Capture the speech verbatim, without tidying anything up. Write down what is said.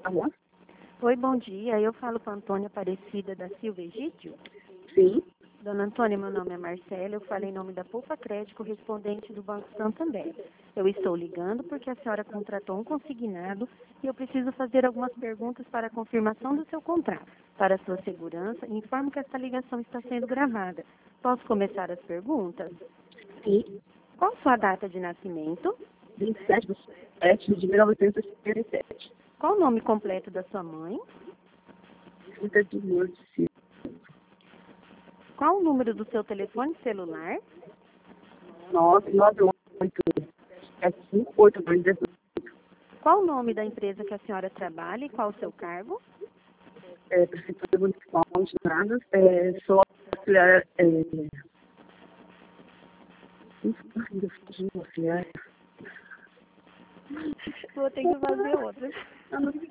Alô? Oi, bom dia. Eu falo com a Antônia Aparecida da Silva Egídio. Sim. Dona Antônia, meu nome é Marcela. Eu falo em nome da Poupa Crédito, correspondente do Banco Santander. Eu estou ligando porque a senhora contratou um consignado e eu preciso fazer algumas perguntas para a confirmação do seu contrato. Para a sua segurança, informo que esta ligação está sendo gravada. Posso começar as perguntas? Sim. Qual sua data de nascimento? vinte e sete de setembro de mil novecentos e setenta e sete. Qual o nome completo da sua mãe? Rita de Lourdes Silva. Qual o número do seu telefone celular? nove nove oito sete cinco oito dois um oito. Qual o nome da empresa que a senhora trabalha e qual o seu cargo? É, Prefeitura Municipal de Nadas. É, sou auxiliar. É, ainda fugiu, auxiliar. Vou ter que fazer outra. Eu não